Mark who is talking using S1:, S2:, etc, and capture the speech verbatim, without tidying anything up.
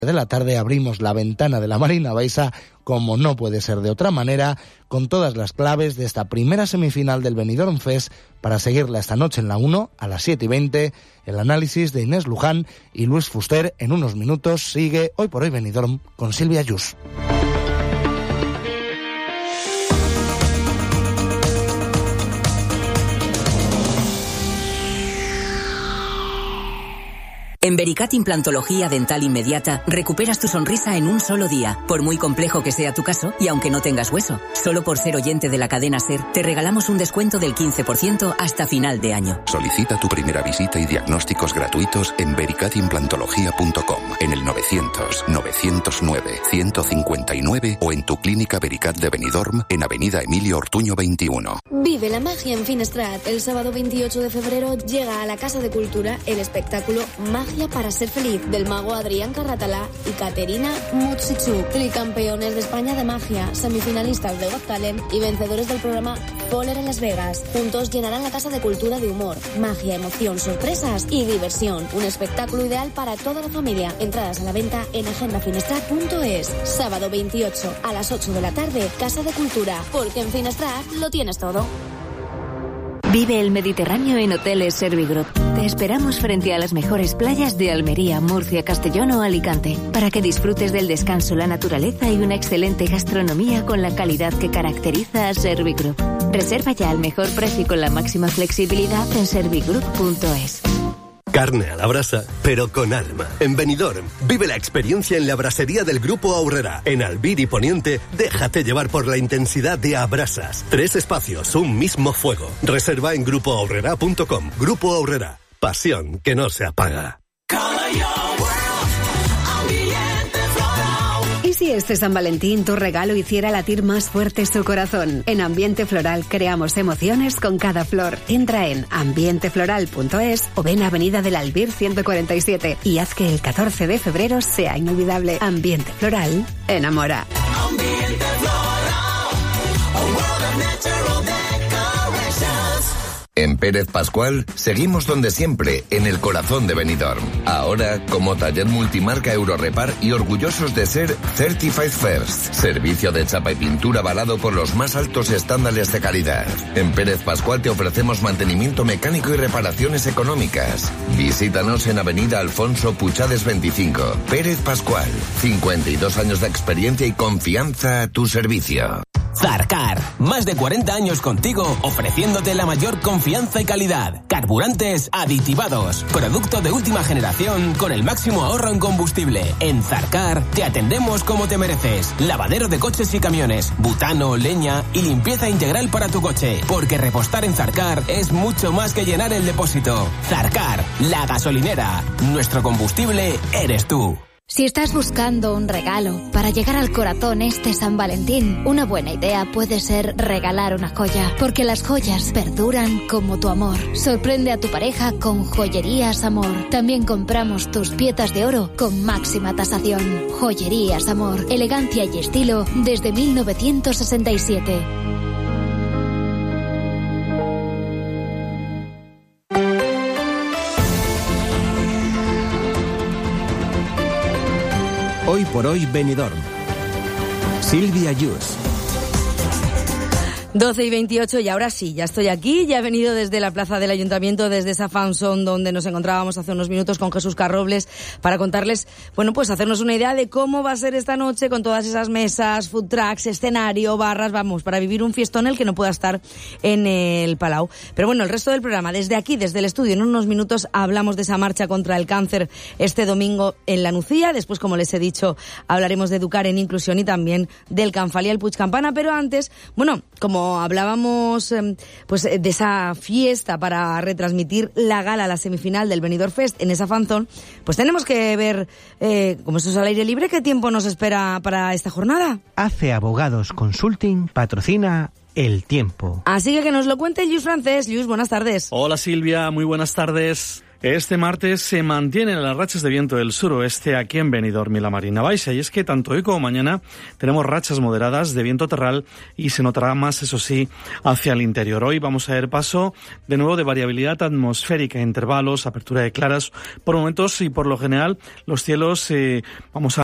S1: de la tarde abrimos la ventana de la Marina Baixa, como no puede ser de otra manera, con todas las claves de esta primera semifinal del Benidorm Fest para seguirla esta noche en la uno a las siete y veinte. El análisis de Inés Luján y Luis Fuster en unos minutos. Sigue Hoy por Hoy Benidorm con Silvia Yus.
S2: En Vericat Implantología Dental Inmediata recuperas tu sonrisa en un solo día, por muy complejo que sea tu caso y aunque no tengas hueso. Solo por ser oyente de la cadena SER te regalamos un descuento del quince por ciento hasta final de año.
S3: Solicita tu primera visita y diagnósticos gratuitos en vericat implantología punto com, en el novecientos, novecientos nueve, ciento cincuenta y nueve o en tu clínica Vericat de Benidorm en Avenida Emilio Ortuño veintiuno.
S4: Vive la magia en Finestrat. El sábado veintiocho de febrero llega a la Casa de Cultura el espectáculo Magia para ser feliz del mago Adrián Carratalá y Caterina Mutsichuk, tricampeones de España de magia, semifinalistas de Got Talent y vencedores del programa Poler en Las Vegas. Juntos llenarán la Casa de Cultura de humor, magia, emoción, sorpresas y diversión. Un espectáculo ideal para toda la familia. Entradas a la venta en agenda finestrat punto es. Sábado veintiocho a las ocho de la tarde, Casa de Cultura, porque en Finestrat lo tienes todo.
S5: Vive el Mediterráneo en Hoteles Servigroup. Te esperamos frente a las mejores playas de Almería, Murcia, Castellón o Alicante, para que disfrutes del descanso, la naturaleza y una excelente gastronomía con la calidad que caracteriza a Servigroup. Reserva ya al mejor precio y con la máxima flexibilidad en servigroup punto es.
S6: Carne a la brasa, pero con alma. En Benidorm, vive la experiencia en la brasería del Grupo Aurrera. En Albir y Poniente, déjate llevar por la intensidad de Abrasas. Tres espacios, un mismo fuego. Reserva en grupo aurrera punto com. Grupo Aurrera. Pasión que no se apaga.
S7: ¿Y si este San Valentín tu regalo hiciera latir más fuerte su corazón? En Ambiente Floral creamos emociones con cada flor. Entra en ambiente floral punto es o ven a Avenida del Albir ciento cuarenta y siete y haz que el catorce de febrero sea inolvidable. Ambiente Floral enamora. Ambiente Floral,
S8: a world of natural decorations. En Pérez Pascual seguimos donde siempre, en el corazón de Benidorm. Ahora como taller multimarca Eurorepar y orgullosos de ser Certified First. Servicio de chapa y pintura avalado por los más altos estándares de calidad. En Pérez Pascual te ofrecemos mantenimiento mecánico y reparaciones económicas. Visítanos en Avenida Alfonso Puchades veinticinco. Pérez Pascual, cincuenta y dos años de experiencia y confianza a tu servicio.
S9: Zarcar, más de cuarenta años contigo, ofreciéndote la mayor confianza y calidad. Carburantes aditivados, producto de última generación con el máximo ahorro en combustible. En Zarcar te atendemos como te mereces. Lavadero de coches y camiones, butano, leña y limpieza integral para tu coche. Porque repostar en Zarcar es mucho más que llenar el depósito. Zarcar, la gasolinera. Nuestro combustible eres tú.
S10: Si estás buscando un regalo para llegar al corazón este San Valentín, una buena idea puede ser regalar una joya, porque las joyas perduran como tu amor. Sorprende a tu pareja con Joyerías Amor. También compramos tus piezas de oro con máxima tasación. Joyerías Amor, elegancia y estilo desde mil novecientos sesenta y siete.
S11: Hoy por Hoy Benidorm. Silvia Yus.
S12: doce y veintiocho y ahora sí, ya estoy aquí, ya he venido desde la plaza del Ayuntamiento, desde esa fanzone donde nos encontrábamos hace unos minutos con Jesús Carrobles para contarles, bueno, pues hacernos una idea de cómo va a ser esta noche con todas esas mesas, food trucks, escenario, barras, vamos, para vivir un fiestón el que no pueda estar en el Palau. Pero bueno, el resto del programa, desde aquí, desde el estudio, en unos minutos hablamos de esa marcha contra el cáncer este domingo en La Nucía. Después, como les he dicho, hablaremos de educar en inclusión y también del Canfalial Puig Campana, pero antes, bueno, como hablábamos pues de esa fiesta para retransmitir la gala, la semifinal del Benidorm Fest en esa fanzone, pues tenemos que ver, eh, como esto es al aire libre, qué tiempo nos espera para esta jornada.
S13: Hace Abogados Consulting patrocina el tiempo.
S12: Así que que nos lo cuente Lluís Francés. Lluís, buenas tardes.
S14: Hola Silvia, muy buenas tardes. Este martes se mantienen las rachas de viento del suroeste aquí en Benidorm y la Marina Baixa, y es que tanto hoy como mañana tenemos rachas moderadas de viento terral y se notará más, eso sí, hacia el interior. Hoy vamos a ver paso de nuevo de variabilidad atmosférica, intervalos, apertura de claras por momentos, y por lo general los cielos eh, vamos a